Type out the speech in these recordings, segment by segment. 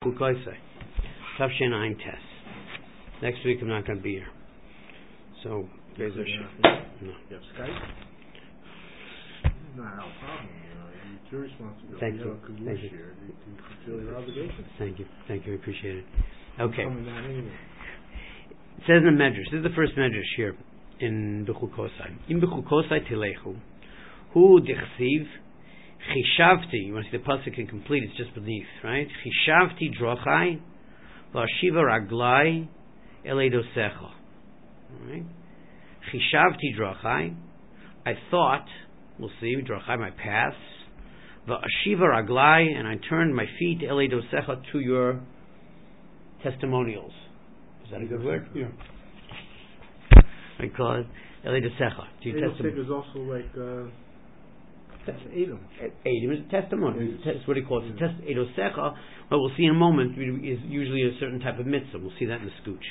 Tafshin Ein Tes. Next week I'm not going to be here. So, no. You have Skype? It's not our problem. It's your responsibility. Thank you. Thank you. To fulfill your obligations. Thank you. I appreciate it. Okay. Anyway. It says in the Medrash. This is the first Medrash here in Bechukosai. In Bechukosai Telechu, Hu Dichsiv Chishavti. You want to see the pasuk incomplete? It's just beneath, right? Chishavti Drochai V'ashiva Raglai Eledosecha. Right? Chishavti Drochai. I thought, we'll see, Drochai, my paths. V'ashiva Raglai, and I turned my feet Eledosecha to your testimonials. Is that a good word? Yeah. I call it Eledosecha. Eidosech is also like Edom. Edom is a testimony. That's what he calls it. Eidosecha, what we'll see in a moment, is usually a certain type of mitzvah. We'll see that in the skooch.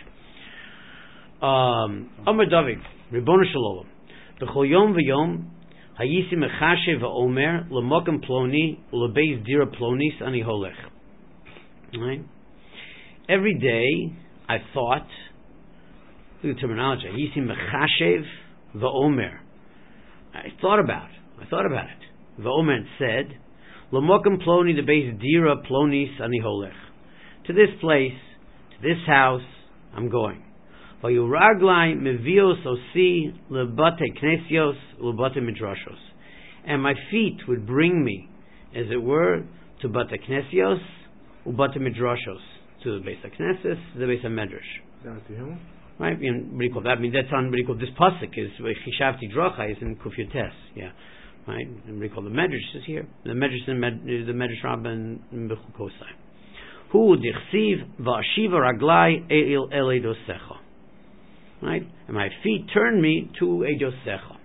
Amar David, Ribono Shel Olam, B'chol yom v'yom, hayisi mechashe v'omer, l'mokem ploni, u'lebeis dira plonis ani holech. Right? Every day, I thought, look at the terminology, hayisi mechashev v'omer. I thought about it. V'omer said, l'mokem ploni, the base dira plonis ani holech. To this place, to this house, I'm going. Vayuraglai mevios osi lebate knesios lebate midrashos, and my feet would bring me, as it were, to bate knesios ubate midrashos, to the base of knesses, the base of medrash. Right? What do you call that? I mean, that's on what do you call this pasuk is Chishavti Drochai is in Kuf Yotes. Yeah, right. And what do you call the medrash is here? The medrash is the medrash rabbah in Bechukosai. Hu dichsiv va'ashiva raglai el eidosecha. Right? And my feet turned me to eidosecha.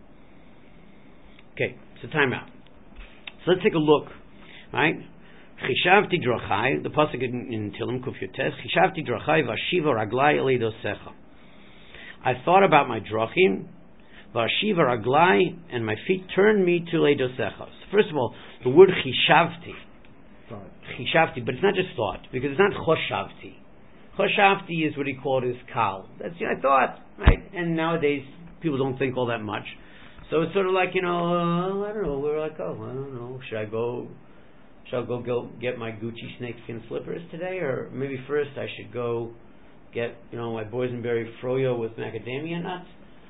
Okay, so time out. So let's take a look. Right? Chishavti Drochai, the pasuk in Tilim Kuf Yotes. Chishavti Drochai va'ashiva raglai el eidosecha. I thought about my drachim, v'ashiva raglai, and my feet turned me to eidosecha. So first of all, the word chishavti, but it's not just thought, because it's not choshavti. Choshavti is what he called his kal. That's, I thought, right? And nowadays, people don't think all that much. So it's sort of like, I don't know, where will I go? I don't know. Should I go get my Gucci snakeskin slippers today? Or maybe first I should go get, my boysenberry froyo with macadamia nuts?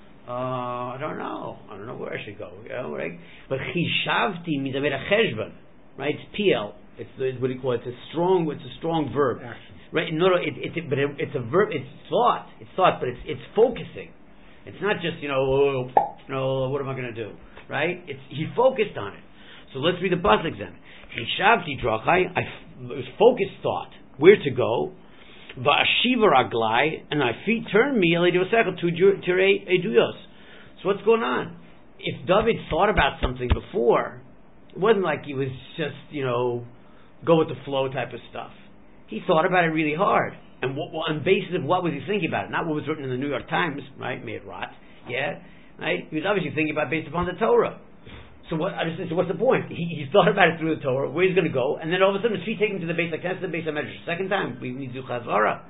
I don't know. I don't know where I should go. Right? But chishavti means I made a cheshbon, right? It's PL. It's what do you call it? It's a strong verb. Action. Right? No, it's a verb. It's thought. But it's focusing. It's not just what am I going to do? Right? He focused on it. So let's read the pasuk then. Chishavti drachai. It was focused thought. Where to go? Va'ashiva raglai, and my feet turned me to eduyos. So what's going on? If David thought about something before, it wasn't like he was just go with the flow type of stuff. He thought about it really hard, and on basis of what was he thinking about it? Not what was written in the New York Times, right? Made rot, yeah, right? He was obviously thinking about it based upon the Torah. So what's the point? He thought about it through the Torah, where he's going to go, and then all of a sudden his feet take him to the base of Knesset, the base of Medrash. Second time, we need to do Chazara.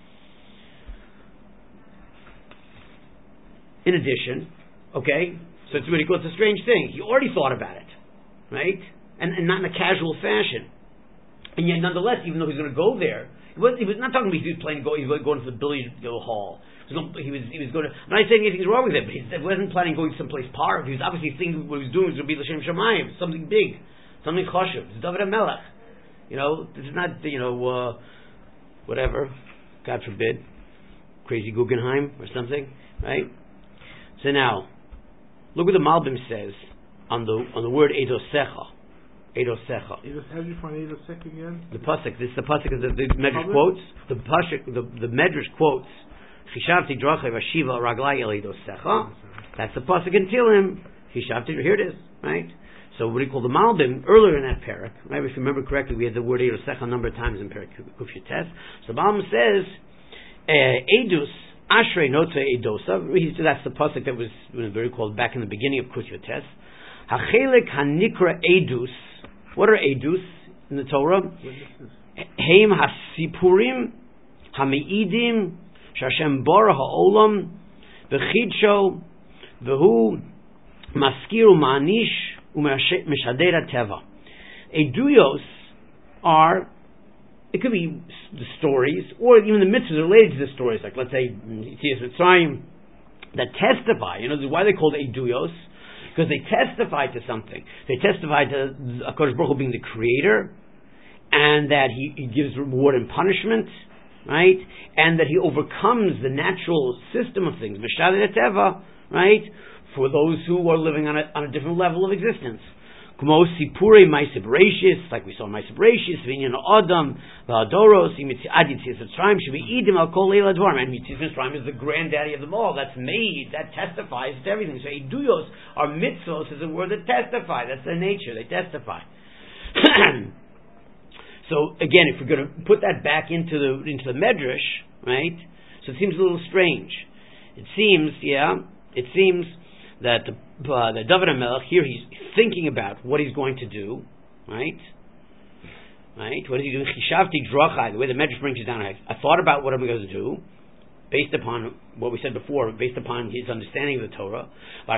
In addition, okay, so it's really cool. It's a strange thing. He already thought about it, right? And not in a casual fashion. And yet, nonetheless, even though he's going to go there, he was not talking about he was planning he was going to the billiard hall. He was going to. I'm not saying anything's wrong with it, but he wasn't planning going someplace par. He was obviously thinking what he was doing was going to be l'shem shamayim, something big, something choshev. It's David HaMelech. This is not whatever. God forbid, crazy Guggenheim or something, right? So now, look what the Malbim says on the word eidosecha. Eidosecha. How do you find Eidosech again? The pasuk. This is the pasuk of the Medrash quotes. The Medrash quotes. Chishavti drachai v'ashiva raglai el eidosecha. That's the pasuk in Tilim. Chishavti. Here it is. Right. So what do you call the Malbim earlier in that parak? Right. If you remember correctly, we had the word eidosecha a number of times in parak Kuf Yotes. So the Malbim says edus ashrei notze eidosa. That's the pasuk that was very called back in the beginning of Kuf Yotes. Hachelik hanikra edus. What are edus in the Torah? Heim hasipurim hameidim shashem bara ha'olam v'chidsho v'hu maskir u'ma'anish u'mishader teva. Eduyos are, it could be the stories, or even the mitzvahs related to the stories, like let's say Yetzias Mitzrayim, that testify. You know why they're called Eduyos? Because they testify to something. They testify to HaKadosh Baruch Hu being the creator, and that he gives reward and punishment, right? And that he overcomes the natural system of things, Mishader Teva, right? For those who are living on a different level of existence. Kmo Sipurei Ma'aseh Bereishis, like we saw Ma'aseh Bereishis, V'inyan Adam, V'adoros, Ad Yetzias Mitzrayim, Shebe'idim Al Kol Leil Advarim, and Yetzias Mitzrayim is the granddaddy of them all. That's made, that testifies to everything. So Eduyos are mitzvos, is a word that testify. That's their nature. They testify. So again, if we're going to put that back into the Medrash, right? So it seems a little strange. It seems that the David HaMelech here, he's thinking about what he's going to do, right? What is he doing? Chishavti drachai, the way the Medrash brings it down. I thought about what I'm going to do, based upon what we said before, based upon his understanding of the Torah.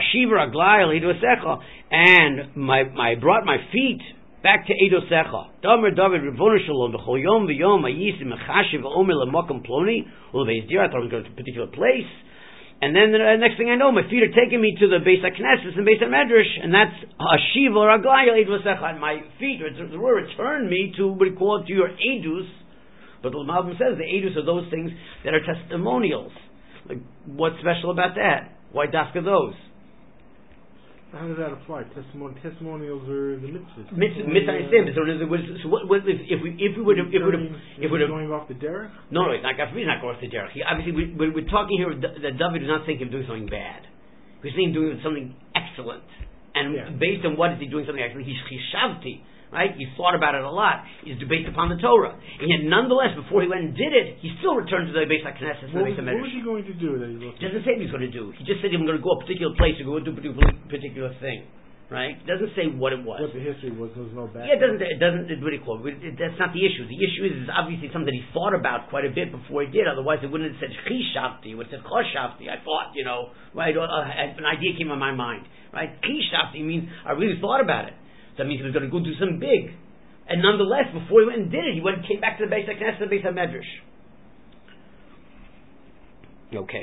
And I brought my feet back to Eidosecha. Damer David Ribono Shalom v'chol yom v'yom hayisim mechashiv v'omer l'makom ploni u'leveis dira. I thought I was going to a particular place. And then the next thing I know, my feet are taking me to the Beis HaKnesses and Beis HaMedrash, and that's Hashiv or Aglaya Eidosecha. And my feet return me to what we call it, to your Eidus. But the Malbim says the Eidus are those things that are testimonials. Like, what's special about that? Why dafka those? How does that apply? Testimonials are the mitzvahs. Mitzvahs. So what if we would going off the derech? No, it's not. He's not going off the derech. Obviously, we're talking here that David is not thinking of doing something bad. We're saying doing something excellent, and based on what is he doing something excellent? He's chishavti. Right? He thought about it a lot. He's based upon the Torah. And yet, nonetheless, before he went and did it, he still returned to the Beis HaKnesses and the Beis HaMedrash. What was he going to do? He doesn't say what he's going to do. He just said, I'm going to go a particular place or go do a particular thing. Right? It doesn't say what it was. What the history was. There was no background. Yeah, it doesn't, what do you call it? That's not the issue. The issue is obviously something that he thought about quite a bit before he did. Otherwise, it wouldn't have said chishavti. It would have said choshavti. I thought, right? An idea came in my mind. Right? Chishavti means I really thought about it. So that means he was going to go do something big. And nonetheless, before he went and did it, he came back to the Beis HaKnesses and the Beis HaMedrash. Okay.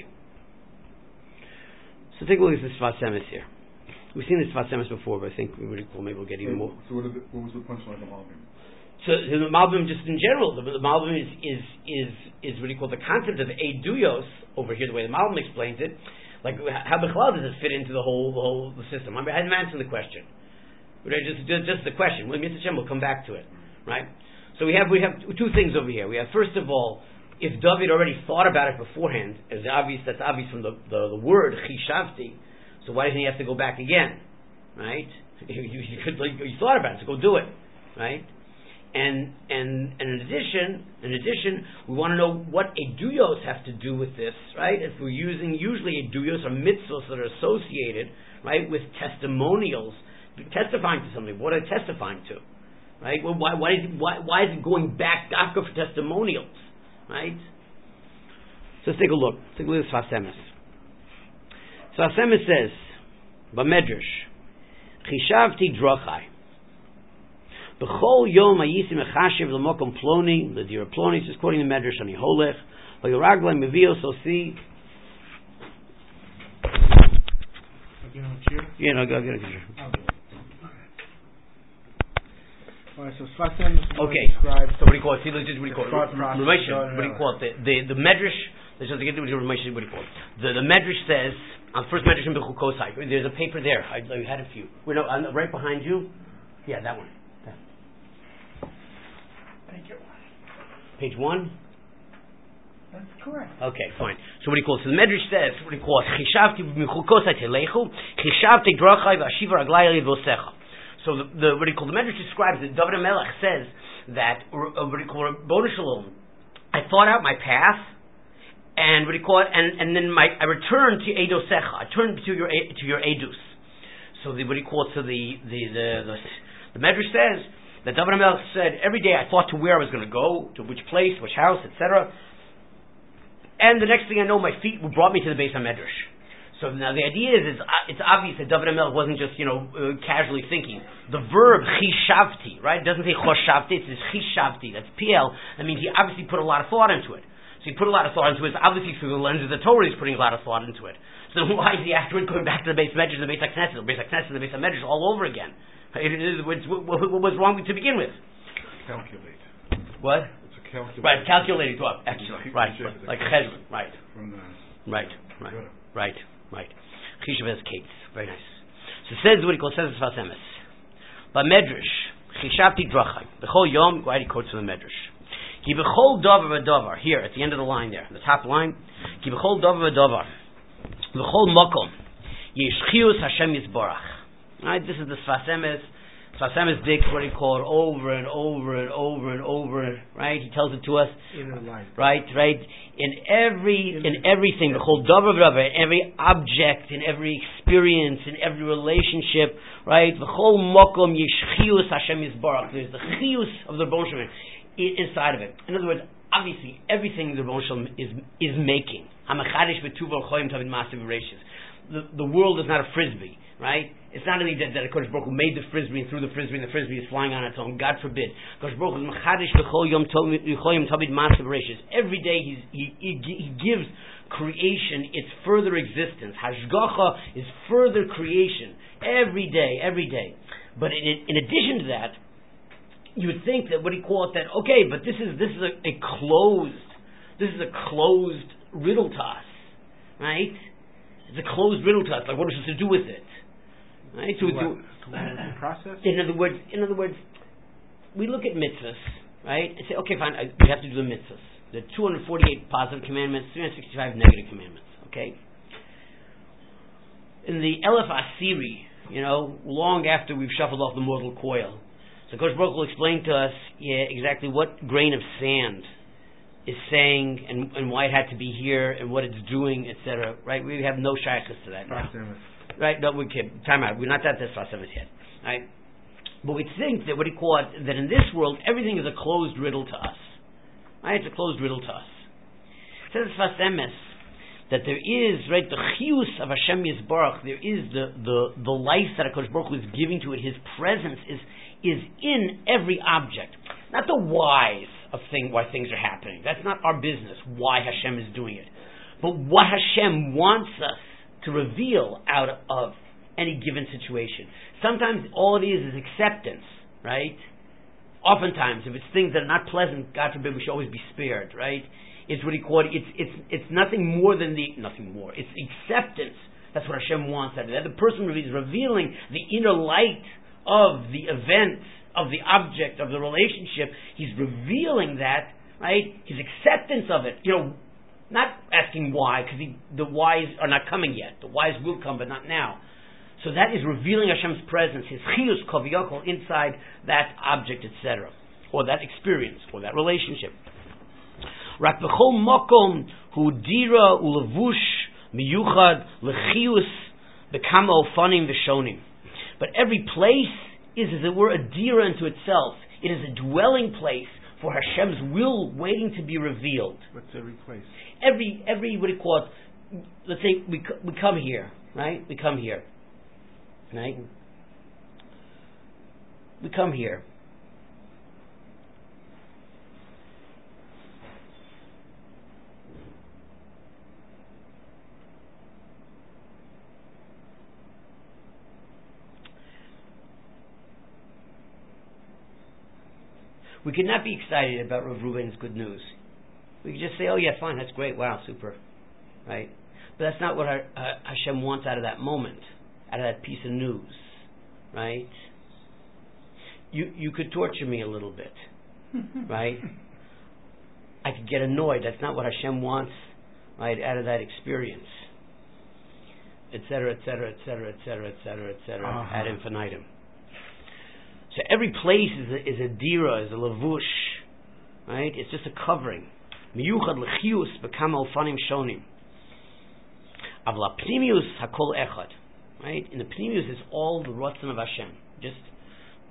So take a look at the Sfas Emes here. We've seen the Sfas Emes before, but I think maybe we'll get even more. So what was the punchline of the Malbim? So the Malbim, just in general, the Malbim is what you call the concept of Eduyos over here, the way the Malbim explains it. Like, how Bechlal does it fit into the whole system? I hadn't answered the question. Just the question. Mr. Shem will come back to it, right? So we have two things over here. We have, first of all, if David already thought about it beforehand, that's obvious from the word chishavti. So why doesn't he have to go back again, right? He thought about it, so go do it, right? And in addition, we want to know what eduyos have to do with this, right? If we're using usually eduyos or mitzvos that are associated, right, with testimonials. Testifying to something. What are they testifying to? Right? Well, why is it going back to for testimonials? Right? So let's take a look. Take a look at Sfas Emes. Sfas Emes says, B'medrash, Chishavti drachai. B'chol yom hayisim echashiv l'mokom ploni, l'dira ploni, this is quoting the Medrash, ani holech, v'yoragla mevios osi. Yeah, no, go get a chair. Alright, so Sfas Emes okay. describes. So what do you call it? See, what do you call it? Ramesha. What do you call it? The Medrash. Let's just get to Ramesha. What do you call it? The Medrash says on first Medrash in Bechukosai. There's a paper there. I had a few. Right behind you. Yeah, that one. Thank you. Page 1. That's correct. Okay, fine. So what do you call it? So the Medrash says, what do you call it? Chishavti Bechukosai telechu. Chishavti drachai v'ashiva raglaya levosecha. So what do you call the Medrash describes it. David HaMelech says that what do you call Ribono Shalom, I thought out my path, and what do you call it? And then I returned to Eidosecha. I turned to your Eidus. So what do you call it? So the Medrash says that David HaMelech said, every day I thought to where I was going to go, to which place, which house, etc. And the next thing I know, my feet brought me to the Beis HaMedrash. So now the idea is it's obvious that David HaMelech wasn't just, casually thinking. The verb chishavti, right? It doesn't say choshavti, it says chishavti. That's PL. That means he obviously put a lot of thought into it. So he put a lot of thought into it. Obviously through the lens of the Torah, he's putting a lot of thought into it. So why is he afterward going back to the Beis Medrash, the Beis HaKnesset, the Beis HaKnesset, the Beis HaMedrash all over again? What was wrong to begin with? Calculate. What? It's a calculate. Right, calculating thought. Excellent. Right. Like cheshbon. Right. From the... Right. Chishav has kates. Very nice. So says what he calls says Sfas Emes. But Medrash, Chishavti Drachai. The whole Yom, why he quotes from the Medrash. Ki b'chol davar v'davar. Here, at the end of the line there, the top line. Ki b'chol davar v'davar. V'chol mokom. Yeshchius Hashem Yisborach. Right, this is the Sfas Emes. Sfas Emes digs what he called over and over and over and over. Right, he tells it to us. Inner life. Right. In everything, the whole davar v'davar, in every object, in every experience, in every relationship. Right, the whole mokom yeshchius Hashem Yisborach. There's the chius of the Rebbeinu Shalom inside of it. In other words, obviously, everything the Rebbeinu Shalom is making. Hamachadish v'tuva l'choyim tavid ma'asav v'reishis. The world is not a frisbee. Right? It's not only that HaKadosh Baruch Hu made the frisbee and threw the frisbee and the frisbee is flying on its own. God forbid. HaKadosh Baruch Hu is mechadish v'chol yom tabid ma'asav v'reishis. Every day he gives creation its further existence. Hashgacha is further creation. Every day. But in addition to that, you would think that what he called that, okay, but this is a closed riddle to us. Right? It's a closed riddle to us. Like, what are we supposed to do with it? Right? Process? In other words, we look at mitzvahs, right, and say, okay, fine, we have to do the mitzvahs. There are 248 positive commandments, 365 negative commandments, okay? In the Elef Asiri, long after we've shuffled off the mortal coil, so Kosh Baruch will explain to us exactly what grain of sand is saying and why it had to be here and what it's doing, etc. Right? We have no shaykhs to that now. Right? No, we can time out. We're not at this Sfas Emes yet. Right? But we think that what he called that in this world everything is a closed riddle to us. Right? It's a closed riddle to us. It says Sfas Emes that there is, right, the chiyus of Hashem Yisbarach, there is the life that HaKadosh Baruch Hu is giving to it. His presence is in every object. Not the whys of why things are happening. That's not our business, why Hashem is doing it. But what Hashem wants us to reveal out of any given situation. Sometimes all it is acceptance, right? Oftentimes, if it's things that are not pleasant, God forbid, we should always be spared, right? It's what he called it's nothing more than nothing more. It's acceptance. That's what Hashem wants out of that. The person is revealing the inner light of the event, of the object, of the relationship. He's revealing that, right? His acceptance of it. Not asking why, because the whys are not coming yet. The whys will come, but not now. So that is revealing Hashem's presence, His chiyus kaviyakol inside that object, etc., or that experience, or that relationship. Rak b'chol makom hu dira ulevush miyuchad lechiyus bekama ofanim v'shonim. But every place is, as it were, a dira unto itself. It is a dwelling place for Hashem's will waiting to be revealed. What's every place? Every what do you call it? Let's say we come here, right? We come here, right? We come here. We could not be excited about Rav Reuven's good news. We could just say, oh yeah, fine, that's great, wow, super. Right? But that's not what Hashem wants out of that moment, out of that piece of news. Right? You could torture me a little bit. Right? I could get annoyed. That's not what Hashem wants, right, out of that experience. Etc., etc., etc., etc., etc., etc., ad infinitum. So every place is a dira, is a lavush, right? It's just a covering. Miyuchad lechius bekama ofanim shonim. Avla pnimius hakol echad, right? In the pnimius is all the rotzen of Hashem, just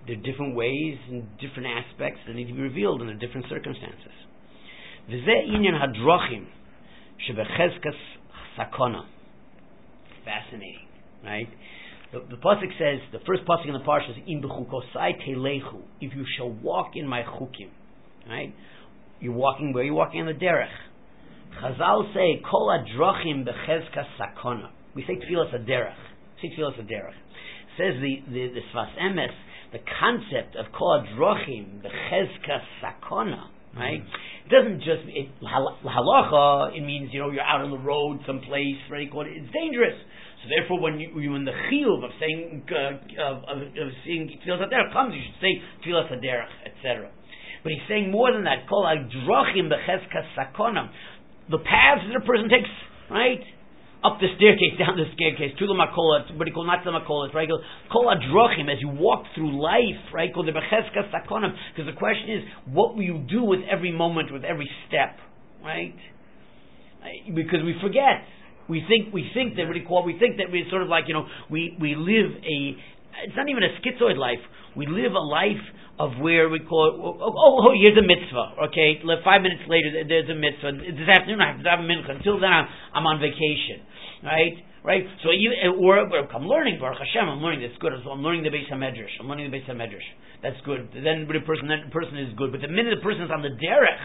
There are different ways and different aspects that need to be revealed in the different circumstances. V'zeh inyan hadrochim shebechezkas sakona. Fascinating, right? The pasuk says, the first pasuk in the parsha is im b'chukosai telechu. If you shall walk in my chukim, right? You're walking where? You're walking on the derech. Chazal say kol hadrochim bechezkas sakona. We say tfilas haderech. Says the Sfas Emes, the concept of kol hadrochim bechezkas sakona, right? It doesn't just halacha. It means you're out on the road someplace, right? It's dangerous. So therefore, when you're in the chiyuv of saying of seeing tfilas haderech comes, you should say tfilas haderech, etc. But he's saying more than that. Kol hadrochim bechezkas sakona. The paths that a person takes, right? Up the staircase, down the staircase, to the makola, what do you call, not the makola, right? Kol hadrochim, as you walk through life, right? Called the bechezkas sakonam. Because the question is, what will you do with every moment, with every step, right? Because we forget. We think that we're sort of like, we live it's not even a schizoid life. We live a life of where we call it, here's a mitzvah, okay? 5 minutes later, there's a mitzvah. This afternoon I have to have a mincha. Until then, I'm on vacation, right? So I'm learning, Baruch Hashem, I'm learning, that's good. So I'm learning the Beis HaMedrash. That's good. Then the person is good. But the minute the person is on the derech,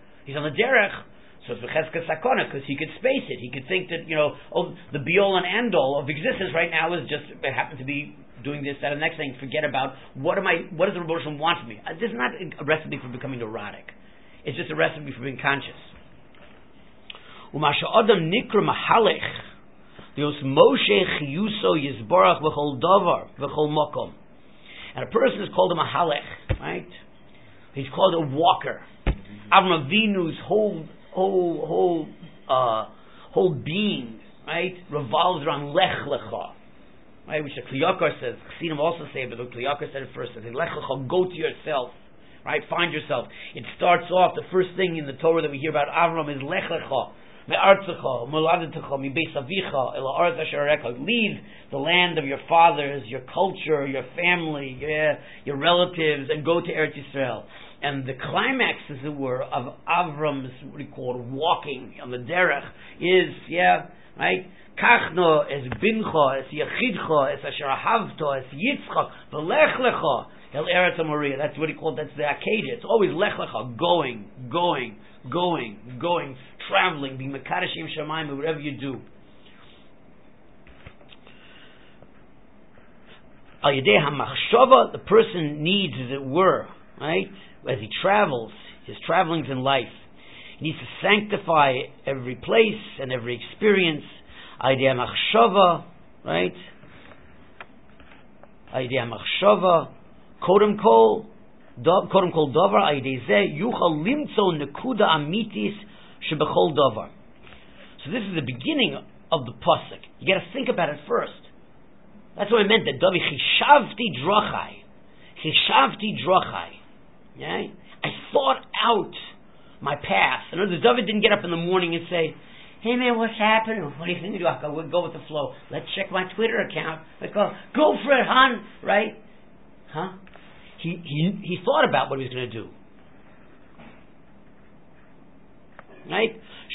so it's b'chezkas sakona, because he could space it. He could think that, the be-all and end-all of existence right now is just, it happens to be doing this, that, and the next thing. Forget about, what does the Rebbe Shalom want from me? This is not a recipe for becoming neurotic. It's just a recipe for being conscious. U'masha adam nikra mahalech, dios Moshe chiyuso yizbarach v'chol davar v'chol mokom. And a person is called a mahalech, right? He's called a walker. Avram Avinu's whole being, right, revolves around lech lecha, right? Which the Kli Yakar says. Chassidim also say, but the Kli Yakar said it first. Says lech lecha, go to yourself, right? Find yourself. It starts off, the first thing in the Torah that we hear about Avram is lech lecha, me'artzecha, moladetecha, mibeis avicha, el ha'aretz asher arecha. Leave the land of your fathers, your culture, your family, your relatives, and go to Eretz Yisrael. And the climax, as it were, of Avram's, what he called, walking on the derech is, right? Kachno es bincha, es yachidcha, es asher ahavto, es yitzchak, v'lech lecha, el eretz hamoria. That's what he called, that's the Acadia. It's always lech lecha, going, traveling, being mekadosh yim shamayim, whatever you do. Al yedei hamachshava, the person needs, as it were, right? As he travels, his travelings in life, he needs to sanctify every place and every experience. Idea machshava, right? Idea machshava, kodem kol davar. Idea zeh yuchal limtzo nekuda amitis shebechol davar. So this is the beginning of the pasuk. You got to think about it first. That's what I meant. That David chishavti drochai. Yeah? I thought out my past. In other words, David didn't get up in the morning and say, "Hey man, what's happening? What do you think? We'll go with the flow. Let's check my Twitter account. Let's go for it, hon." Right? Huh? He thought about what he was going to do. Right?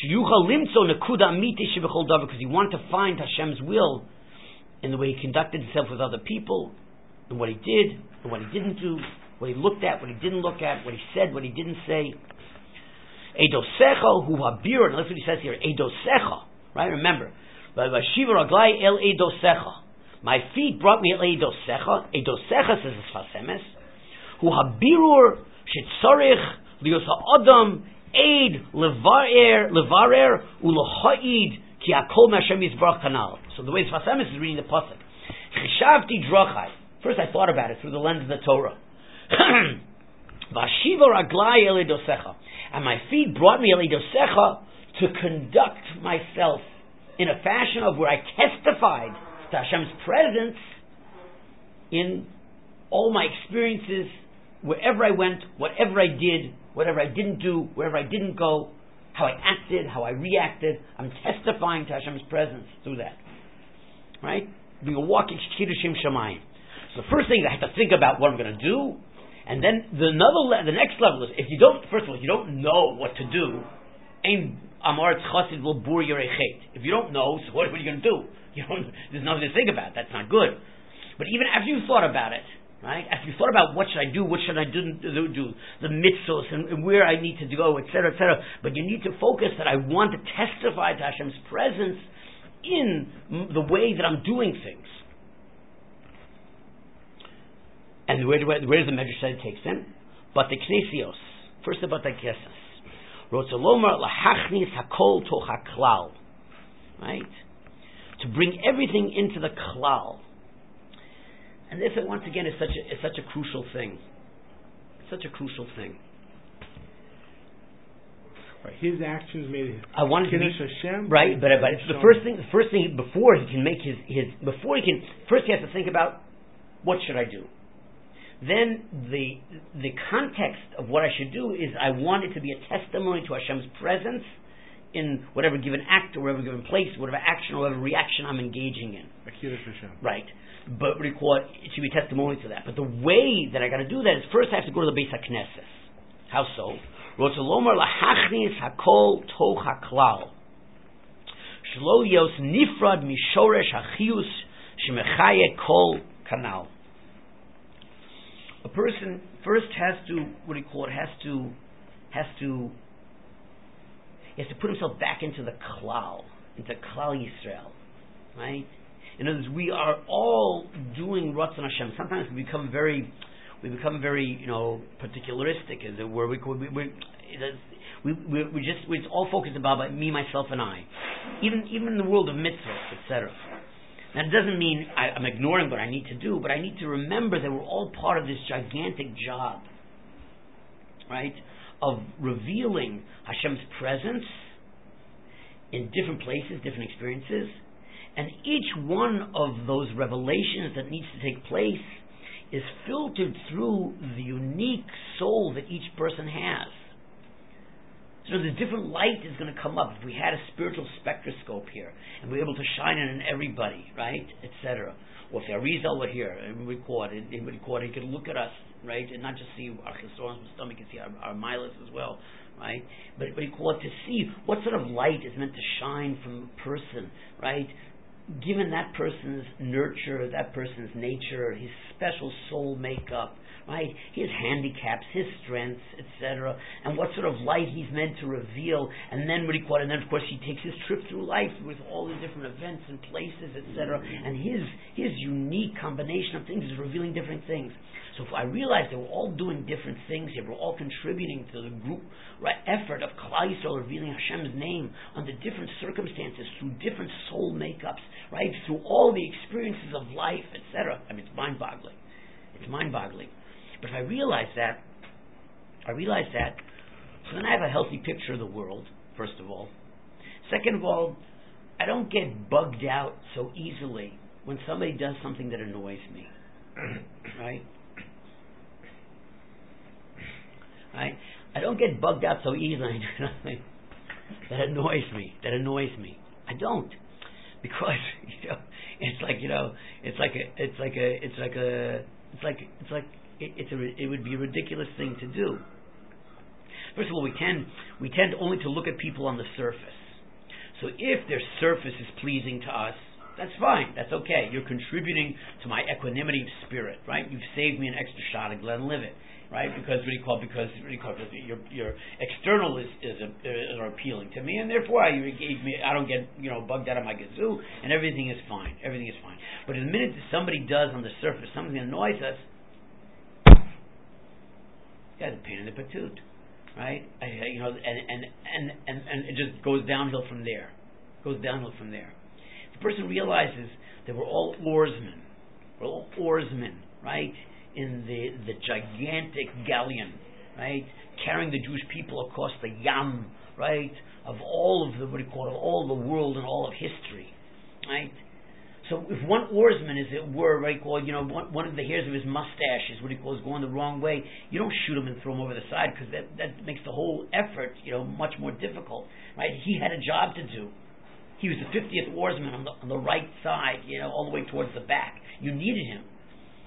Because he wanted to find Hashem's will in the way he conducted himself with other people, and what he did, and what he didn't do, what he looked at, what he didn't look at, what he said, what he didn't say. Eidosecha hu habir, and that's what he says here. Eidosecha, right? Remember, Vashiva raglai el eidosecha. My feet brought me el eidosecha. Eidosecha, says the Sfas Emes, hu habirur shetzarich lios ha'adam eid levarer ulohaid ki akol me'Hashem yisbarach kanal. So the way Sfas Emes is reading the pasuk, chishavti drochai. First, I thought about it through the lens of the Torah. Vashiva raglai el eidosecha. And my feet brought me Elidosecha to conduct myself in a fashion of where I testified to Hashem's presence in all my experiences, wherever I went, whatever I did, whatever I didn't do, wherever I didn't go, how I acted, how I reacted. I'm testifying to Hashem's presence through that. Right? Being a walking Kiddushim Shamayim. So the first thing I have to think about what I'm going to do, and then the next level is if you don't know what to do, if you don't know, so what are you going to do? There's nothing to think about. That's not good. But even after you've thought about it, right? After you've thought about what should I do, the mitzvos and where I need to go, etc., etc. But you need to focus that I want to testify to Hashem's presence in the way that I'm doing things. And where does the Medrash say it takes them? But the knesios. First about the kesses. Rotzalomar lahachnis hakol toch haklal. Right? To bring everything into the klal. And this, once again, is such a crucial thing. It's such a crucial thing. Right. His actions made I wanted to be Hashem, right, but the first thing before he can make first he has to think about what should I do. Then the context of what I should do is I want it to be a testimony to Hashem's presence in whatever given act or whatever given place, whatever action or whatever reaction I'm engaging in. Right. But it should be testimony to that. But the way that I got to do that is first I have to go to the Beis HaKnesses. How so? Rotzalomar lahachnis hakol toch haklal. Shlo yos nifrad mishoresh hachius shemechaye kol kanal. A person first has to put himself back into the klal, into klal Yisrael, right? In other words, we are all doing Ratzon Hashem. Sometimes we become very, particularistic, as it were. It's all focused about me, myself, and I. Even in the world of mitzvahs, etc. Now, it doesn't mean I'm ignoring what I need to do, but I need to remember that we're all part of this gigantic job, right, of revealing Hashem's presence in different places, different experiences, and each one of those revelations that needs to take place is filtered through the unique soul that each person has. So the different light is going to come up. If we had a spiritual spectroscope here, and we were able to shine it on everybody, right, etc. Or if Arizal were here and record, he could look at us, right, and not just see our historians' stomach, he could see our milas as well, right? But he called to see what sort of light is meant to shine from a person, right? Given that person's nurture, that person's nature, his special soul makeup, right? His handicaps, his strengths, etc., and what sort of light he's meant to reveal, and then of course he takes his trip through life with all the different events and places, etc., and his unique combination of things is revealing different things. So if I realize that we're all doing different things here, we're all contributing to the group effort of Klal Yisrael revealing Hashem's name under different circumstances, through different soul makeups, right, through all the experiences of life, etc. I mean, it's mind-boggling. It's mind-boggling. But if I realize that, so then I have a healthy picture of the world, first of all. Second of all, I don't get bugged out so easily when somebody does something that annoys me. Right? I don't get bugged out so easily that annoys me. I don't. Because, it would be a ridiculous thing to do. First of all, we tend only to look at people on the surface. So if their surface is pleasing to us, that's fine. That's okay. You're contributing to my equanimity of spirit, right? You've saved me an extra shot of Glenlivet, right? Because your external are appealing to me, and therefore I don't get bugged out of my gazoo, and everything is fine. But the minute that somebody does on the surface something that annoys us, it's a pain in the patoot, right? And it just goes downhill from there. If the person realizes that we're all oarsmen, right, in the gigantic galleon, right, carrying the Jewish people across the Yam, right, of all of all the world and all of history, right? So if one oarsman, as it were, right, one of the hairs of his mustache is what he calls going the wrong way, you don't shoot him and throw him over the side, because that makes the whole effort, much more difficult, right? He had a job to do. He was the 50th oarsman on the right side, all the way towards the back. You needed him.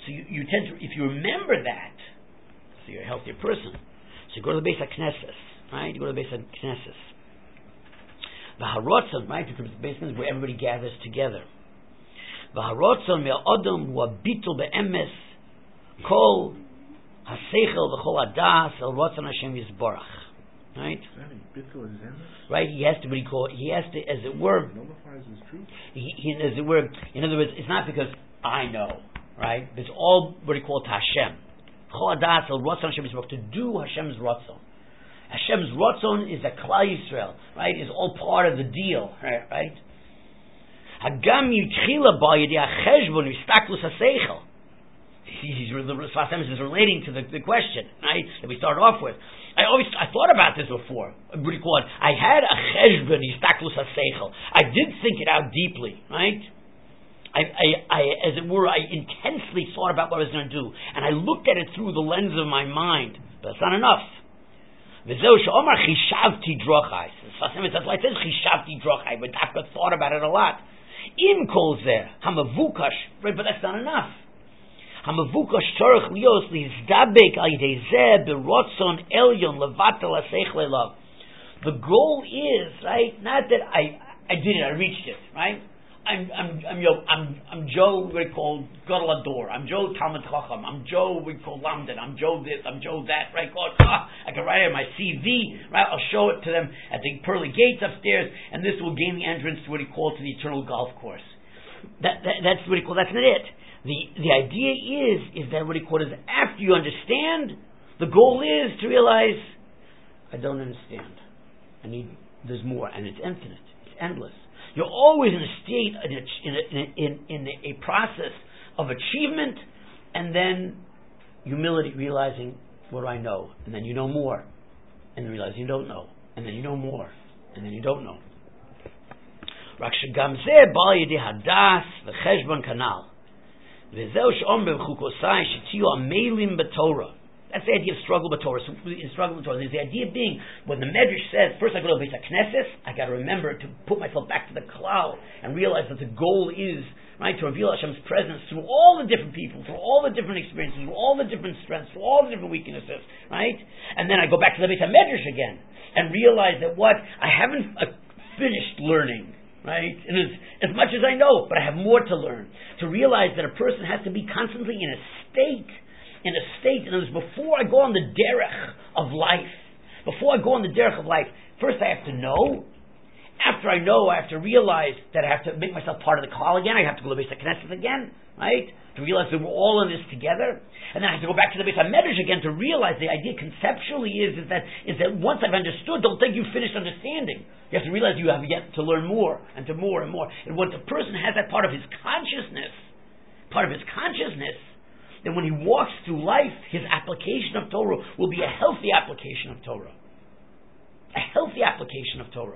So you tend to, if you remember that, so you're a healthier person. So you go to the Beis HaKnesses, right? You go to the Beis HaKnesses. The Harotzon, right? Because the Beis HaKnesses where everybody gathers together. The Harotzon me'odom hu abitul be'emes kol haseichel v'chol adas el rotzon Hashem yisborach. Right? Right? He has to be called. He has to, as it were, nullifies his truth. He, as it were, in other words, it's not because I know, right? It's all what he called Hashem. Chol adas el rotzon Hashem yisborach, to do Hashem's rotzon. Hashem's rotzon is a Klal Yisrael, right? Is all part of the deal, right? Hagam yitchila ba yedei hacheshbon v'staklus haseichel. The Sfas Emes is relating to the question, right, that we started off with. I thought about this before. What do you call it? I had a cheshbon istaklus haseichel. I did think it out deeply, right? I, as it were, I intensely thought about what I was going to do, and I looked at it through the lens of my mind. But that's not enough. V'zeu she'omar chishavti drochai. Sfas Emes, that's why it says chishavti drochai. But I've thought about it a lot. In kol zeh hamavukash, right? But that's not enough. Hamavukash tzorich lios lizdabek al yidei zeh berotzon elyon levatel haseichel elav. The goal is, right, not that I did it, I reached it, right? I'm Joe, we call Gadol Ador. I'm Joe Talmud Chacham. I'm Joe, we call Lamdan. I'm Joe this. I'm Joe that. Right? God, I can write it in my CV. Right? I'll show it to them at the pearly gates upstairs, and this will gain the entrance to what he calls to the eternal golf course. That's what he calls. That's not it. The idea is that what he calls is after you understand, the goal is to realize I don't understand. There's more, and it's infinite. It's endless. You're always in a state, in a process of achievement, and then humility, realizing, what do I know? And then you know more, and then realize you don't know, and then you know more, and then you don't know. Rak shegam zeh ba'al yedei hadas v'cheshbon kanal v'zeu she'omer b'chukosai she'tziyu amelim b'Torah. That's the idea of struggle b'Torah. So in struggle b'Torah, there's the idea being, when the Medrash says, first I go to the Beis HaKnesses, I got to remember to put myself back to the klal and realize that the goal is, right, to reveal Hashem's presence through all the different people, through all the different experiences, through all the different strengths, through all the different weaknesses, right? And then I go back to the Beis HaMedrash again and realize that I haven't finished learning, right? And as much as I know, but I have more to learn. To realize that a person has to be constantly in a state, and it was before I go on the derech of life. Before I go on the derech of life, first I have to know. After I know, I have to realize that I have to make myself part of the klal again. I have to go to the Beis HaKnesses again, right? To realize that we're all in this together. And then I have to go back to the Beis HaMedrash again to realize the idea conceptually is that once I've understood, don't think you've finished understanding. You have to realize you have yet to learn more and to more and more. And once a person has that part of his consciousness, then when he walks through life, his application of Torah will be a healthy application of Torah. A healthy application of Torah.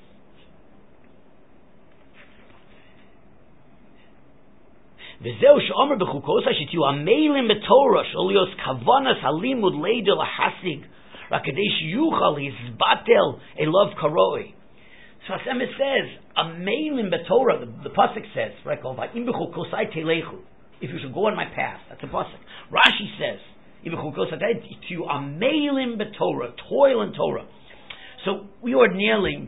V'zeu she'omer b'chukosai she'tziyu amelim b'Torah sh'olios kavanas halimud leidel ha'hasig rakadei she'yuchal hizbatel elav karoi. So Sfas Emes says, amelim b'Torah, the pasuk says, right, called va'im b'chukosai telechu. If you should go on my path, that's a pasuk. Rashi says, to amelim b'Torah, toil in Torah. So we ordinarily,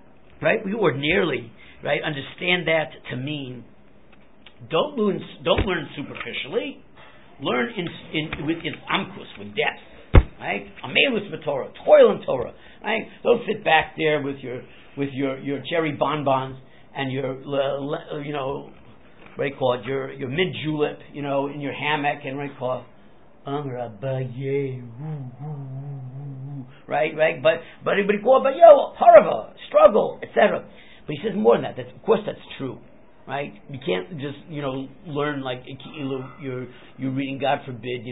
understand that to mean don't learn superficially, learn with amkus, with depth, right? Amelus b'Torah, toil in Torah, right? Don't sit back there with your cherry bonbons and your your mid julep, in your hammock, and right? But everybody called harava, struggle, etc. But he says more than that. Of course, that's true, right? You can't just learn like you're reading, God forbid,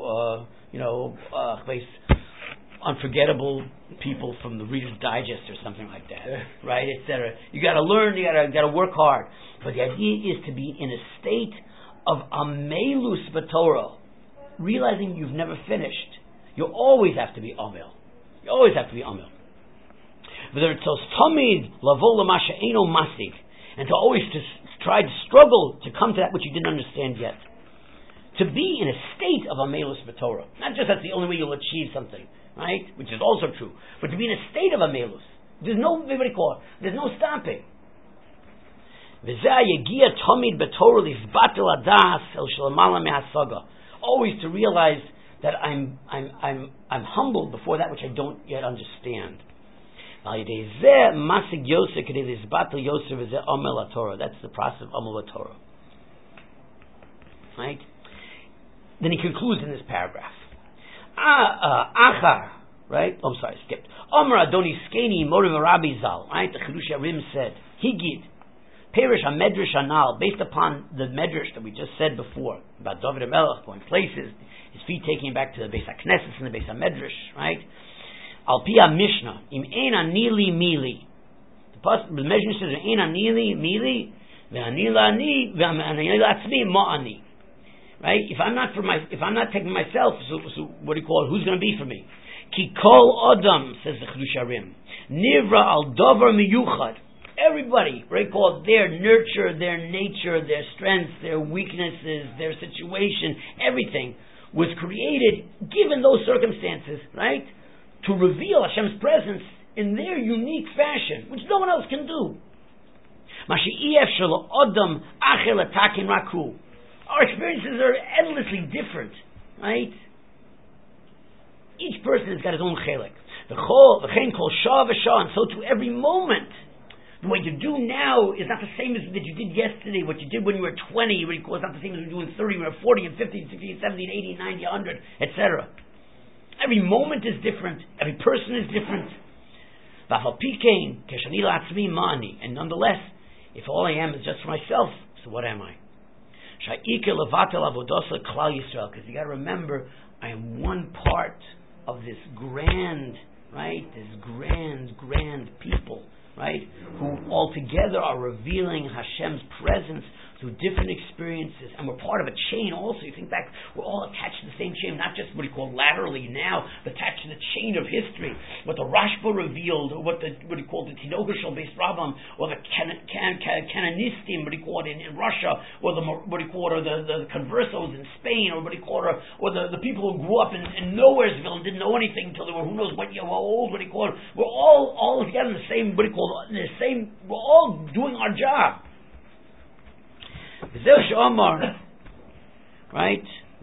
unforgettable people from the Reader's Digest or something like that, right, etc. You got to learn. You got to work hard. But the idea is to be in a state of amelus b'Torah, realizing you've never finished. You always have to be amel. You always have to be amel. And to always try to struggle to come to that which you didn't understand yet. to be in a state of Amelus B'Torah. Not just that's the only way you'll achieve something, right? Which is also true. But to be in a state of Amelus. There's no stopping. Always to realize that I'm humbled before that which I don't yet understand. That's the process of Amel Torah. Right? Then he concludes in this paragraph. Achar, right? Oh, I'm sorry, I skipped. Omar Adoni Skeni Morim Rabbi Zal, right? The Chidush Rim said, Higid, Perish HaMedrash Anal, based upon the Medrash that we just said before, about David HaMelech going places, his feet taking him back to the Beis HaKnesses and the Beis HaMedrash, right? Al Pia Mishnah, Im Ein Anili Mili. The Medrash says, Ein Anili Mili, Ve'anila Ani, Ve'anila Atzmi Ma'ani. Right? If I'm not taking myself, so what do you call it? Who's going to be for me? Ki kol Adam, says the Chidush Harim, Nivra al Dover Miyuchad. Everybody, right? Called their nurture, their nature, their strengths, their weaknesses, their situation, everything was created, given those circumstances, right? To reveal Hashem's presence in their unique fashion, which no one else can do. Our experiences are endlessly different, right? Each person has got his own chelik. And so to every moment, what you do now is not the same as that you did yesterday. What you did when you were 20, it's not the same as when you were 30, when you were 40, and 50, and 60, and 70, and 80, and 90, 100, etc. Every moment is different. Every person is different. And nonetheless, if all I am is just for myself, so what am I? Because you got to remember, I am one part of this grand, right? This grand people, right? Who altogether are revealing Hashem's presence through different experiences, and we're part of a chain also. You think back, we're all attached to the same chain, not just what you call laterally now, but attached to the chain of history. What the Rashba revealed, or what you call the Tinogushal based Rambam, or the Canonistim, what you call it in Russia, or the Conversos in Spain, or what you call it, or the people who grew up in Nowheresville and didn't know anything until they were who knows what year old, what you call it. We're all together in the same, we're all doing our job. Right?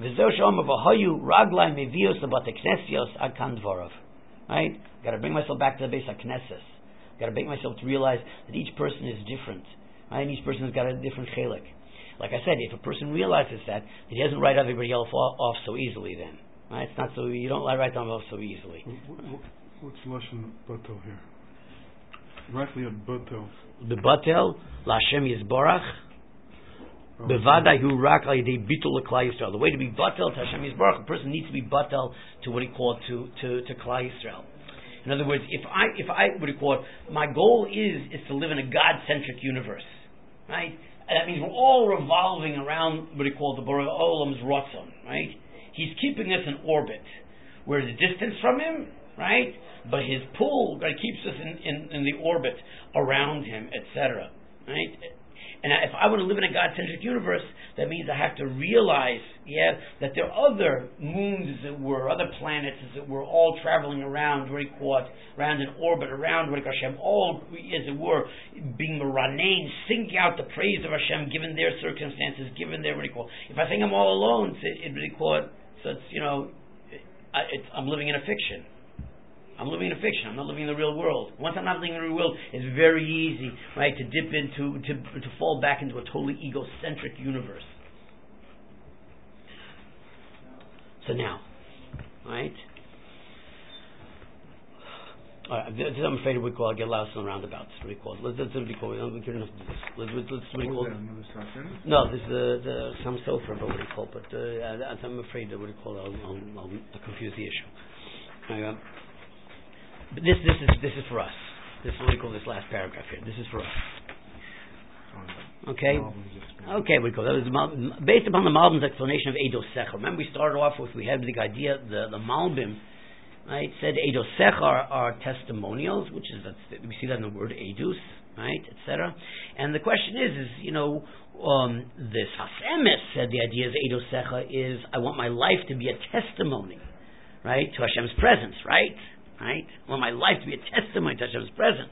Right? Got to bring myself back to the Beis HaKnesses. Got to bring myself to realize that each person is different. Right? And each person has got a different chelik. Like I said, if a person realizes that he doesn't write everybody else off so easily then. Right? It's not so, you don't write them off so easily. What's Lashon Batel here? Rightly at Batel. The Batel, Lashem Yisborach, Bevadai hu rak al yedei bitul l'Klal Yisrael. The way to be batel to Hashem Yisborach, a person needs to be batel to what he called to Klal Yisrael. In other words, if I what he called, my goal is to live in a God-centric universe, right? And that means we're all revolving around what he called the Borei Olam's Ratzon, right? He's keeping us in orbit. We're at a distance from him, right? But his pull keeps us in the orbit around him, etc. Right? And if I want to live in a God-centric universe, that means I have to realize, that there are other moons, as it were, other planets, as it were, all traveling around, around in orbit, around Hashem, all, as it were, being Meranein, sing out the praise of Hashem, given their circumstances, given their, if I think I'm all alone, I'm living in a fiction. I'm living in a fiction. I'm not living in the real world. Once I'm not living in the real world, it's very easy, right, to dip into, to fall back into a totally egocentric universe. So now, right? I'm afraid I'll get lost in the roundabouts. Let's be cool. Let's no, this is the some sofa, but what do you call it? But I'm afraid that I'll confuse the issue. But this is for us. This is what we call this last paragraph here. This is for us. Okay? Okay, we call that was based upon the Malbim's explanation of Eidos Sechel. Remember we started off with, we had the idea, the Malbim right, said Eidosecha are testimonials, which is, we see that in the word Eidus, right, etc. And the question is the Sfas Emes said the idea of Eidosecha is, I want my life to be a testimony, right, to Hashem's presence, right? I want my life to be a testimony to Hashem's presence.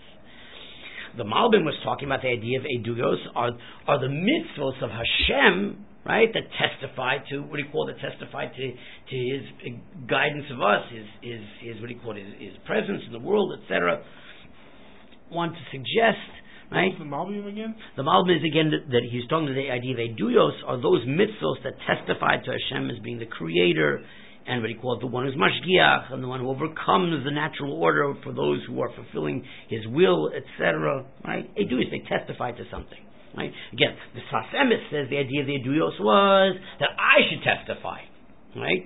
The Malbim was talking about the idea of Eiduyos are the mitzvos of Hashem, right, that testify to, what do you call it, testify to His guidance of us, his what do you call it, his presence in the world, etc. Want to suggest, right? What's the Malbim again? The Malbim is again that he's talking to the idea of Eiduyos are those mitzvos that testify to Hashem as being the creator, and what he called the one who's mashgiach, and the one who overcomes the natural order for those who are fulfilling his will, etc. Right? Eiduyos, they testify to something. Right? Again, the Sfas Emes says the idea of the Eiduyos was that I should testify. Right?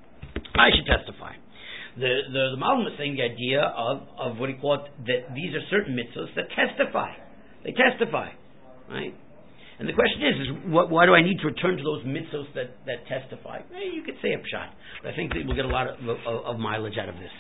I should testify. The Malbim is saying the idea of what he called that these are certain mitzvahs that testify. They testify. Right? And the question is why do I need to return to those mitzvos that testify? You could say a pshat, but I think that we'll get a lot of mileage out of this.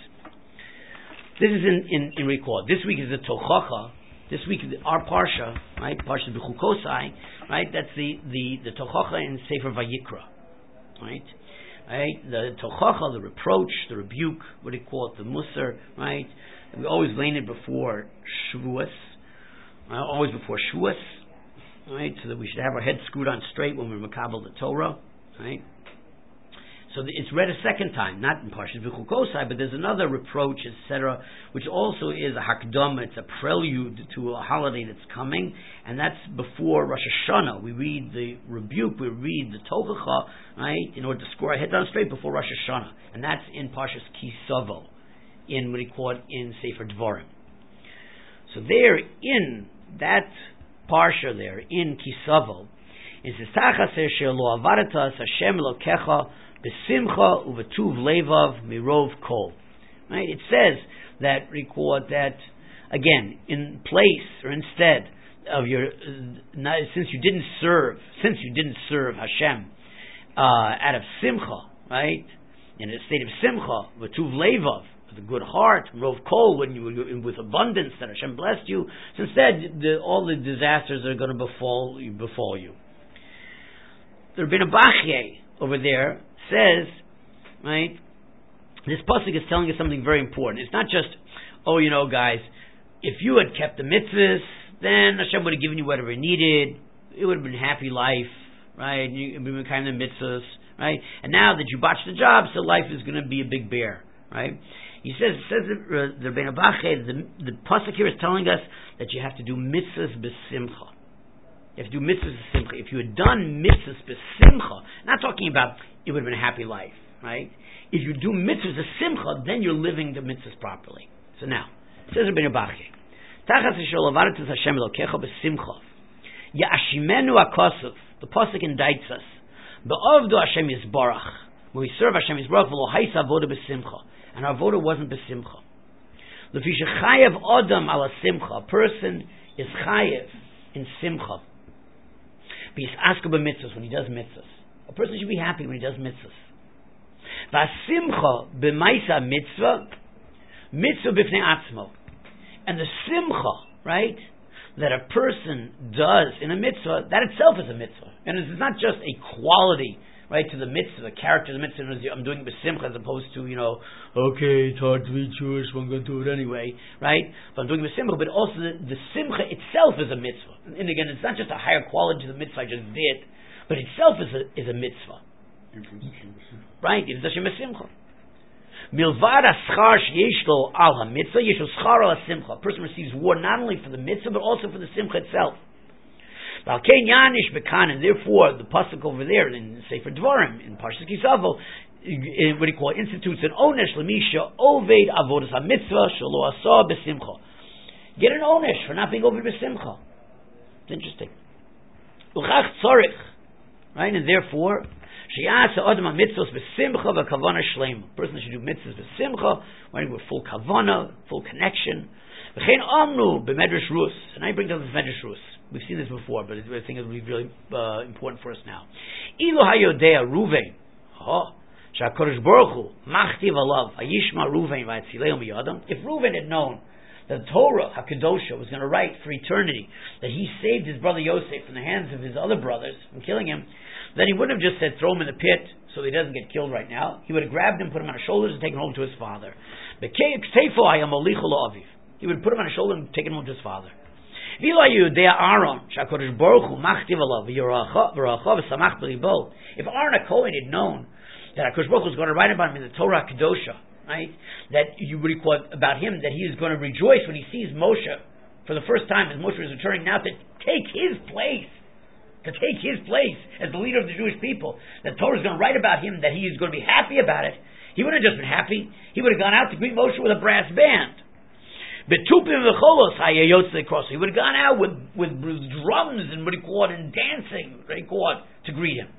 This is in recall. This week is the Tochacha. This week our parsha, right? Parsha B'chukosai, right? That's the Tochacha in Sefer Vayikra, right? Right? The Tochacha, the reproach, the rebuke, what do you call it? The Musar, right? We always learn it before Shavuos, always before Shavuos. Right, so that we should have our head screwed on straight when we're makabel the Torah, right? So it's read a second time, not in Parshas B'chukosai, but there's another reproach, etc., which also is a hakdama. It's a prelude to a holiday that's coming, and that's before Rosh Hashanah. We read the rebuke, we read the Tochacha, right, in order to score our head on straight before Rosh Hashanah, and that's in Parshas Kisavo, in what he called in Sefer Dvarim. So there, in that parsha there in Kisavo, it says Tachaser she'lo avaratas Hashem Elokecha b'simcha uvetuv levav mirov kol. Right? It says that record that again in place or instead of your since you didn't serve Hashem out of simcha, right? In a state of simcha uvetuv levav, with a good heart, rov kol, when you with abundance that Hashem blessed you. So instead, all the disasters are going to befall you. The Rabbeinu Bachye over there says, right, this pasuk is telling us something very important. It's not just, guys, if you had kept the mitzvahs, then Hashem would have given you whatever you needed. It would have been a happy life, right? You would have been kind of mitzvahs, right? And now that you botched the job, so life is going to be a big bear, right? He says the Rebbeinu Bachye, the pasuk here is telling us that you have to do mitzvahs b'simcha. You have to do mitzvahs b'simcha. If you had done mitzvahs b'simcha, not talking about it would have been a happy life, right? If you do mitzvahs b'simcha, then you're living the mitzvahs properly. So now, it says Rebbeinu Bachye, Tachas yishol avaratas Hashem Elokecha b'simcha, ya'ashimenu ha'kosov. The pasuk indicts us. Be'ovdu Hashem Yisbarach. When we serve Hashem Yisbarach, v'lo haisa avoda b'simcha. And our voda wasn't besimcha. Lefi shechayev adam ala simcha. A person is chayev in simcha. B'yisaska b'mitzvos, when he does mitzvos. A person should be happy when he does mitzvos. V'asimcha b'maisa mitzvah, mitzvah b'fnei atzmo. And the simcha, right, that a person does in a mitzvah, that itself is a mitzvah. And it's not just a quality, right, to the mitzvah, the character of the mitzvah. I'm doing b'simcha as opposed to, okay, it's hard to be Jewish, but I'm going to do it anyway, right? But I'm doing b'simcha, but also the simcha itself is a mitzvah. And again, it's not just a higher quality to the mitzvah I just did, but itself is a mitzvah. Right? It is Hashem b'simcha. Milvad aschar sheyesh lo al ha-mitzvah, yesh lo schar al ha-simcha. A person receives reward not only for the mitzvah, but also for the simcha itself. And therefore, the pasuk over there in Sefer Dvarim, in Parshas Kisavo, what do you call it? Institutes an onesh lemisha oved avodas ha-mitzvah shelo asa b'simcha. Get an onesh for not being oved b'simcha. It's interesting. Uchach tzorich, right? And therefore, sheyasa adam ha-mitzvos b'simcha v'kavana shleim. A person should do mitzvahs b'simcha, right, with full kavana, full connection. V'chein amnu b'medrash rus. And I bring down this medrash rus. We've seen this before, but I think it will be really important for us now. Ilu hayodea Ruvain. Shakadosh Baruch Hu machtiv alav hayishma Ruvain v'atzileu miyadam. If Reuven had known that the Torah Hakadosha was going to write for eternity that he saved his brother Yosef from the hands of his other brothers from killing him, then he wouldn't have just said throw him in the pit so he doesn't get killed right now. He would have grabbed him, put him on his shoulders, and taken him home to his father. He would put him on his shoulder and taken him home to his father. If Aaron a Kohen had known that HaKadosh Baruch Hu was going to write about him in the Torah Kedosha, right? That you record about him, that he is going to rejoice when he sees Moshe for the first time, as Moshe is returning now to take his place as the leader of the Jewish people. That Torah is going to write about him, that he is going to be happy about it. He wouldn't have just been happy. He would have gone out to greet Moshe with a brass band. Betupim v'cholos hayayotz across. He would have gone out with drums and and dancing, to greet him.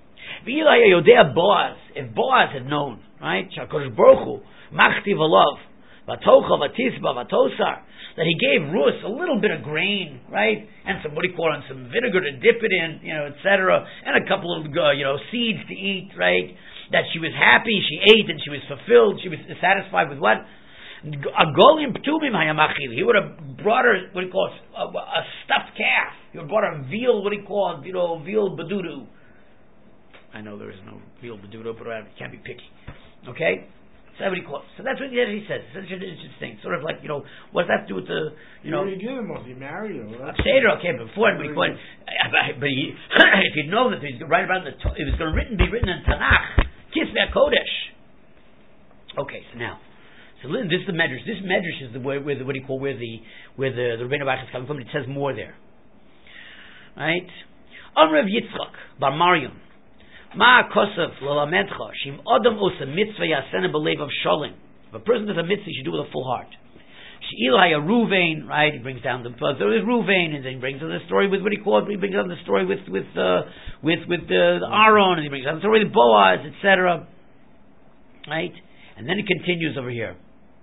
If Boaz had known, right, Shakadosh Baruch Hu machtiv alav v'tocha v'tisba v'tosar, that he gave Rus a little bit of grain, right, and some and some vinegar to dip it in, etc., and a couple of seeds to eat, right. That she was happy, she ate, and she was fulfilled. She was satisfied with what? Agolim ptumim hayamachil. He would have brought her a stuffed calf. He would have brought her veal, veal badudu. I know there is no veal badudu, but it can't be picky. Okay? So that's what he calls. So that's what he says. It's such an interesting thing. Sort of like, what does that do with the, You already did him, he married her. Okay, before we but if you know that he's right about it was going to be written in Tanakh, Kisvei Kodesh. Okay, so now. So this is the Medrash. This Medrash is where the Rebbeinu Bach is coming from. It says more there, right? Amrav Yitzchak Bar Mariam, Ma Kosef Lalamedcha Shim Adam Osa Mitzvah Yasena Belev of Shalom. If a person does a mitzvah, he should do it with a full heart. She'il Haya Ruvain, right? He brings down the Ruvain, and then he brings down the story with He brings down the story with Aaron, and he brings down the story with Boaz, etc. Right? And then it continues over here.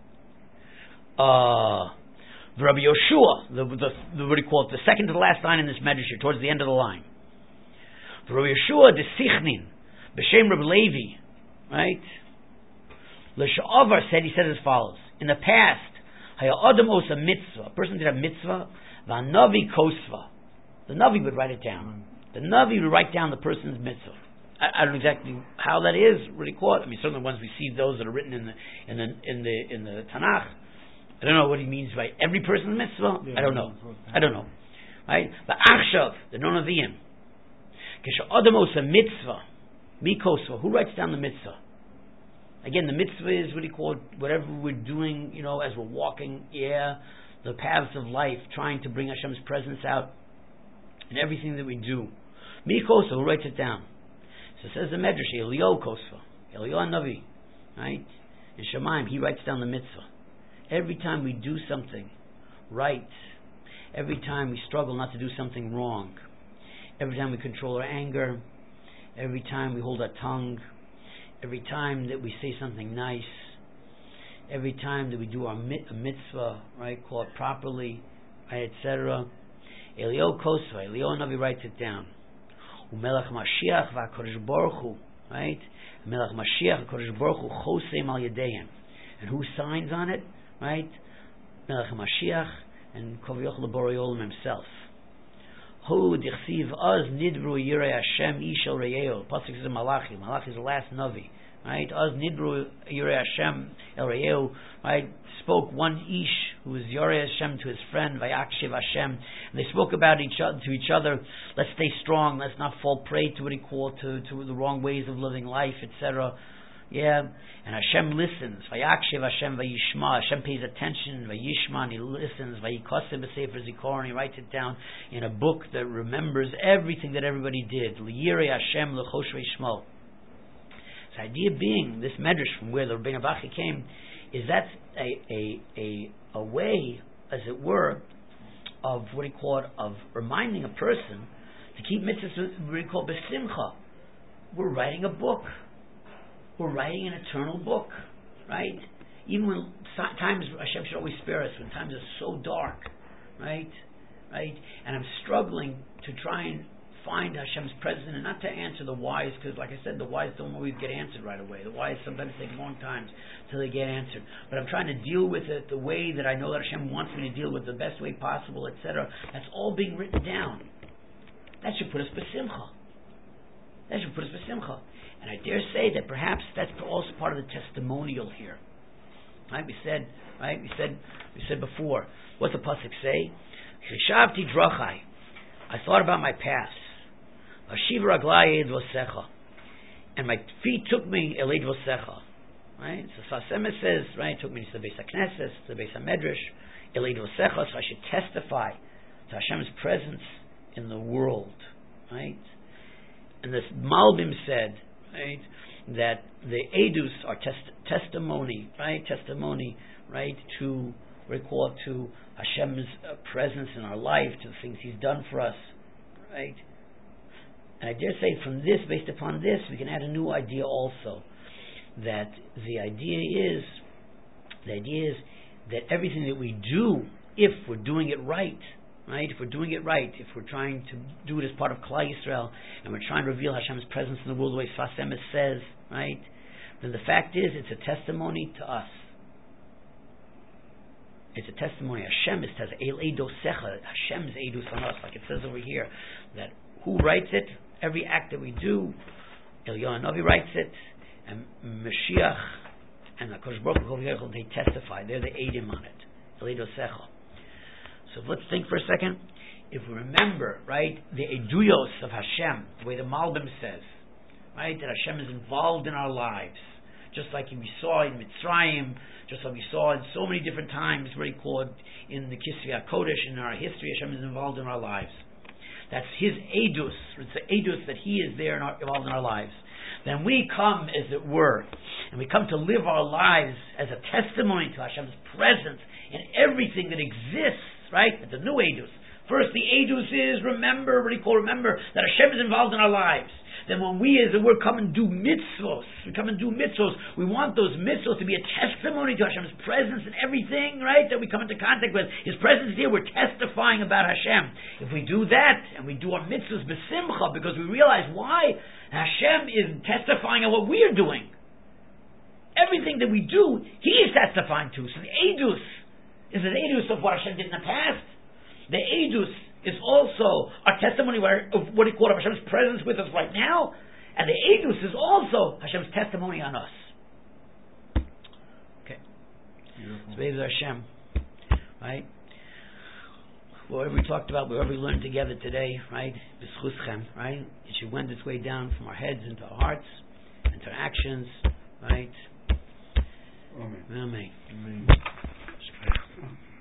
The Rabbi Yoshua, the second to the last line in this medrash here, towards the end of the line. The Rabbi Yoshua de Sichnin, B'Shem Rabbi Levi, right? L'Sha'avar he said as follows: in the past, Haya Adam Osa Mitzvah, a person did a mitzvah, V'Navi Kosva. The Navi would write it down. The Navi would write down the person's mitzvah. I don't know exactly how that is really caught. I mean, certainly once we see those that are written in the Tanakh, I don't know what he means by every person's mitzvah. I don't know. Right? But Achshav, the non Nevi'im, Kesha Adam Osa Mitzvah, Mikosva. Who writes down the mitzvah? Again, the mitzvah is what he called whatever we're doing, as we're walking, the paths of life, trying to bring Hashem's presence out in everything that we do. Mikosva, who writes it down? So it says the Medrash, Eliyahu Kosva, Eliyahu Navi, right? In Shemaim, he writes down the mitzvah. Every time we do something right, every time we struggle not to do something wrong, every time we control our anger, every time we hold our tongue, every time that we say something nice, every time that we do our mitzvah, right, call it properly, right, etc. Eliyahu Kosva, Eliyahu Navi writes it down. Umelach Mashiach v'Hakadosh Baruch Hu, right? Melach Mashiach v'Hakadosh Baruch Hu choseim al yadeim, and who signs on it, right? Melach Mashiach and Kovyoch LeBorei Olam himself. Hu dichsiv az nidbru yirei Hashem ishel reyeo. Pasuk says Malachi. Malachi is the last Navi, right? Az nidbru yirei Hashem el reyeo, right? Spoke one ish who was Yorei Hashem to his friend Vayakshiv Hashem, and they spoke about each other. Let's stay strong. Let's not fall prey to what he called to the wrong ways of living life, etc. Yeah, and Hashem listens. Vayakshiv Hashem vayishma. Hashem pays attention. Vayishma, and he listens. Vayikosim b'sefer zikor, and he writes it down in a book that remembers everything that everybody did. Liyirei Hashem lechosh vayishmo. The idea being, this medrash from where the Rebbeinu Bachya came, is that's a way, as it were, of what he called of reminding a person to keep mitzvahs, what he called besimcha. We're writing a book. We're writing an eternal book, right? Even when times Hashem should always spare us, when times are so dark, right? And I'm struggling to try and find Hashem's presence and not to answer the whys, because like I said, the whys don't always get answered right away. The whys sometimes take long times till they get answered. But I'm trying to deal with it the way that I know that Hashem wants me to deal with, the best way possible, etc. That's all being written down. That should put us besimcha. That should put us besimcha. And I dare say that perhaps that's also part of the testimonial here. Right? We said before. What's the pasuk say? Chishavti drachai. I thought about my past. Ashiv raglai ed vosecha. And my feet took me el ed vosecha. Right? So Sasemet says, right, took me to the Beis HaKnesses, to the Beis HaMedrash, el ed vosecha, so I should testify to Hashem's presence in the world. Right? And this Malbim said, right, that the edus are testimony, right? Testimony, right, to recall to Hashem's presence in our life, to the things He's done for us, right? And I dare say from this, based upon this, we can add a new idea also, that the idea is that everything that we do, if we're doing it right, right? If we're doing it right, if we're trying to do it as part of Klal Yisrael, and we're trying to reveal Hashem's presence in the world the way Sfas Emes says, right? Then the fact is, it's a testimony to us. It's a testimony. Hashem says, El Eidosecha, Hashem's Eidus on us, like it says over here, that who writes it? Every act that we do, Eliyahu Hanavi writes it, and Mashiach and HaKadosh Baruch Hu, they testify. They're the Eidim on it. El Eidosecha. So let's think for a second. If we remember, right, the Eduyos of Hashem, the way the Malbim says, right, that Hashem is involved in our lives, just like we saw in Mitzrayim, just like we saw in so many different times, very called in the Kisvei HaKodesh, in our history, Hashem is involved in our lives. That's His Edus. It's the Edus that He is there involved in our lives. Then we come, as it were, and we come to live our lives as a testimony to Hashem's presence in everything that exists, right? It's a new Edus. First, the Edus is remember that Hashem is involved in our lives. Then when we, as it were, come and do mitzvos, we want those mitzvos to be a testimony to Hashem's presence in everything, right, that we come into contact with. His presence here, we're testifying about Hashem. If we do that, and we do our mitzvos besimcha, because we realize why Hashem is testifying on what we are doing. Everything that we do, He is testifying to. So the Edus is an Edus of what Hashem did in the past. The Edus is also a testimony of what He called Hashem's presence with us right now, and the Edus is also Hashem's testimony on us. Okay. So Be'ez Hashem, right? Whatever we talked about, whatever we learned together today, right? B'schuschem, right? It should wend its way down from our heads into our hearts, into our actions, right? Amen. Amen. Amen.